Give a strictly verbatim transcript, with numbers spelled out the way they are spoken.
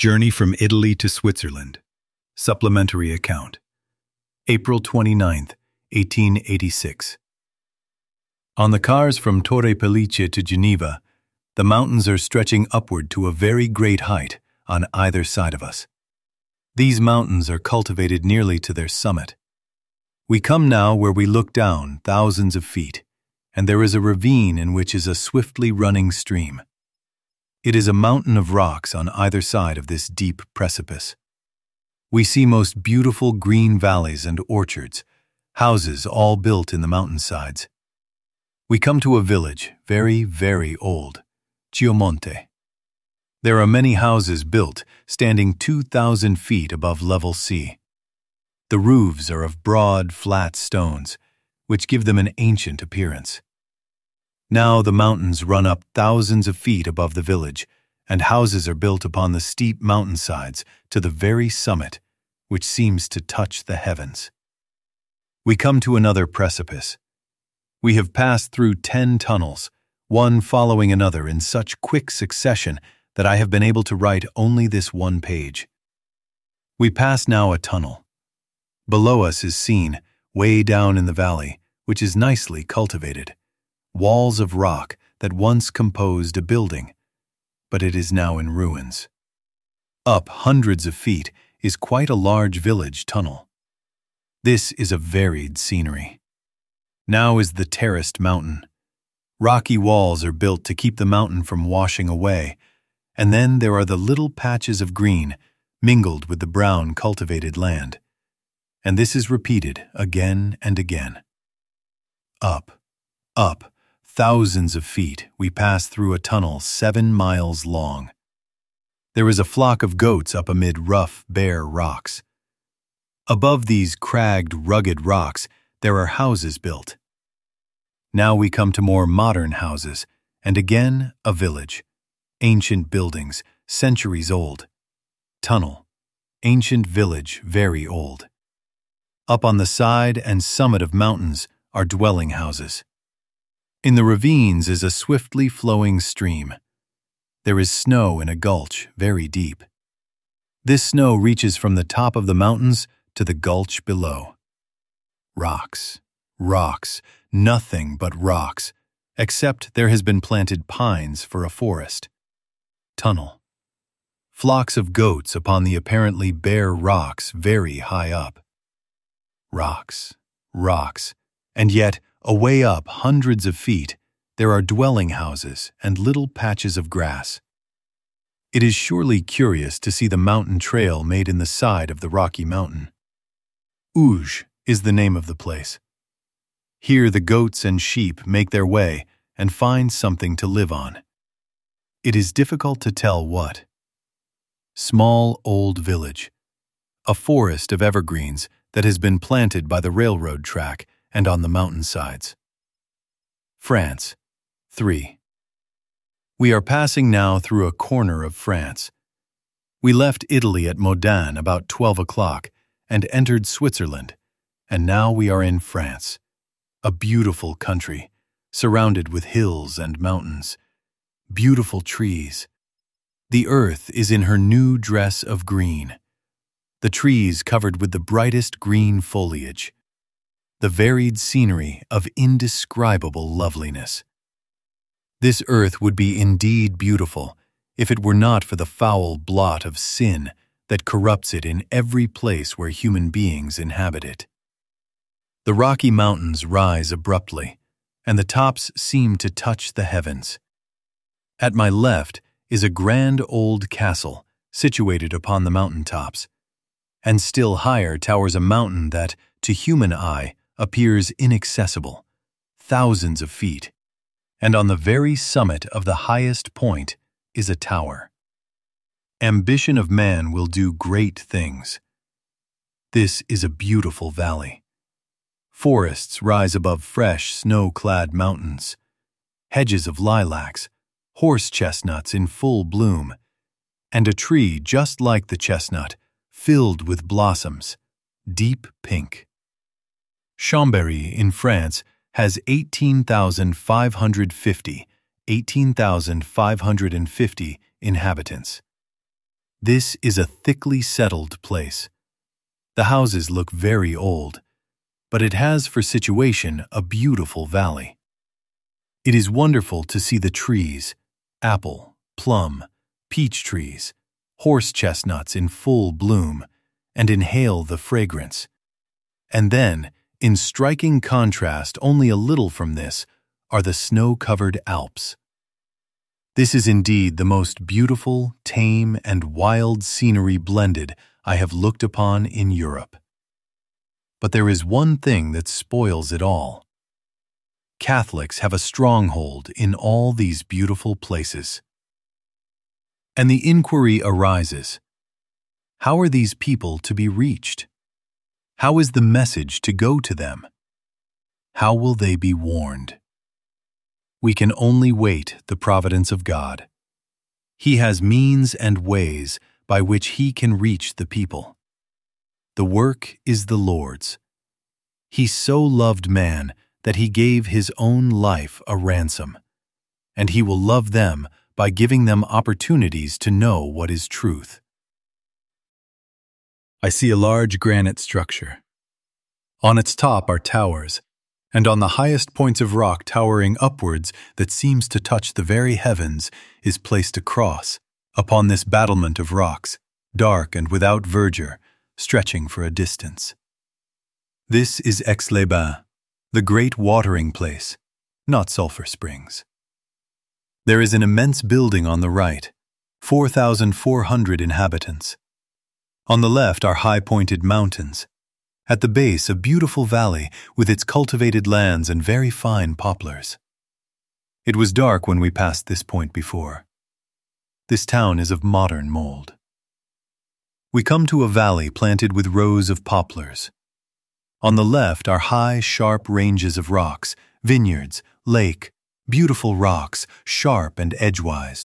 Journey from Italy to Switzerland. Supplementary account. April twenty-ninth, eighteen eighty-six. On the cars from Torre Pellice to Geneva, the mountains are stretching upward to a very great height on either side of us. These mountains are cultivated nearly to their summit. We come now where we look down thousands of feet, and there is a ravine in which is a swiftly running stream. It is a mountain of rocks on either side of this deep precipice. We see most beautiful green valleys and orchards, houses all built in the mountainsides. We come to a village, very, very old, Chiomonte. There are many houses built, standing two thousand feet above level sea. The roofs are of broad, flat stones, which give them an ancient appearance. Now the mountains run up thousands of feet above the village, and houses are built upon the steep mountainsides to the very summit, which seems to touch the heavens. We come to another precipice. We have passed through ten tunnels, one following another in such quick succession that I have been able to write only this one page. We pass now a tunnel. Below us is seen, way down in the valley, which is nicely cultivated, walls of rock that once composed a building, but it is now in ruins. Up hundreds of feet is quite a large village tunnel. This is a varied scenery. Now is the terraced mountain. Rocky walls are built to keep the mountain from washing away, and then there are the little patches of green mingled with the brown cultivated land. And this is repeated again and again. Up, up, thousands of feet, we pass through a tunnel seven miles long. There is a flock of goats up amid rough, bare rocks. Above these cragged, rugged rocks, there are houses built. Now we come to more modern houses, and again a village. Ancient buildings, centuries old. Tunnel. Ancient village, very old. Up on the side and summit of mountains are dwelling houses. In the ravines is a swiftly flowing stream. There is snow in a gulch, very deep. This snow reaches from the top of the mountains to the gulch below. Rocks, rocks, nothing but rocks, except there has been planted pines for a forest. Tunnel. Flocks of goats upon the apparently bare rocks very high up. Rocks, rocks, and yet, away up hundreds of feet, there are dwelling houses and little patches of grass. It is surely curious to see the mountain trail made in the side of the Rocky Mountain. Uge is the name of the place. Here the goats and sheep make their way and find something to live on. It is difficult to tell what. Small old village. A forest of evergreens that has been planted by the railroad track and on the mountainsides. France. three. We are passing now through a corner of France. We left Italy at Modane about twelve o'clock and entered Switzerland, and now we are in France, a beautiful country, surrounded with hills and mountains, beautiful trees. The earth is in her new dress of green, the trees covered with the brightest green foliage, the varied scenery of indescribable loveliness. This earth would be indeed beautiful if it were not for the foul blot of sin that corrupts it in every place where human beings inhabit it. The Rocky Mountains rise abruptly, and the tops seem to touch the heavens. At my left is a grand old castle situated upon the mountain tops, and still higher towers a mountain that, to human eye, appears inaccessible, thousands of feet, and on the very summit of the highest point is a tower. Ambition of man will do great things. This is a beautiful valley. Forests rise above fresh, snow-clad mountains, hedges of lilacs, horse chestnuts in full bloom, and a tree just like the chestnut, filled with blossoms, deep pink. Chambéry in France has eighteen thousand five hundred fifty, eighteen thousand five hundred fifty inhabitants. This is a thickly settled place. The houses look very old, but it has for situation a beautiful valley. It is wonderful to see the trees, apple, plum, peach trees, horse chestnuts in full bloom, and inhale the fragrance. And then, in striking contrast only a little from this, are the snow-covered Alps. This is indeed the most beautiful, tame, and wild scenery blended I have looked upon in Europe. But there is one thing that spoils it all. Catholics have a stronghold in all these beautiful places. And the inquiry arises, how are these people to be reached? How is the message to go to them? How will they be warned? We can only wait the providence of God. He has means and ways by which He can reach the people. The work is the Lord's. He so loved man that He gave His own life a ransom, and He will love them by giving them opportunities to know what is truth. I see a large granite structure. On its top are towers, and on the highest points of rock towering upwards that seems to touch the very heavens is placed a cross upon this battlement of rocks, dark and without verdure, stretching for a distance. This is Aix-les-Bains, the great watering place, not Sulphur Springs. There is an immense building on the right, four thousand four hundred inhabitants. On the left are high-pointed mountains. At the base, a beautiful valley with its cultivated lands and very fine poplars. It was dark when we passed this point before. This town is of modern mold. We come to a valley planted with rows of poplars. On the left are high, sharp ranges of rocks, vineyards, lake, beautiful rocks, sharp and edgewise.